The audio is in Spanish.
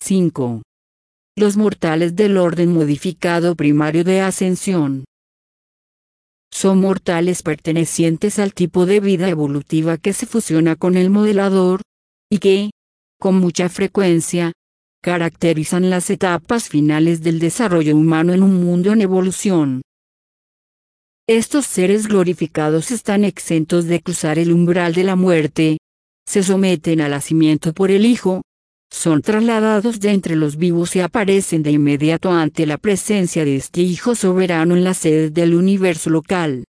5. Los mortales del orden modificado primario de ascensión son mortales pertenecientes al tipo de vida evolutiva que se fusiona con el modelador, y que, con mucha frecuencia, caracterizan las etapas finales del desarrollo humano en un mundo en evolución. Estos seres glorificados están exentos de cruzar el umbral de la muerte, se someten al nacimiento por el Hijo, son trasladados de entre los vivos y aparecen de inmediato ante la presencia de este Hijo soberano en la sede del universo local.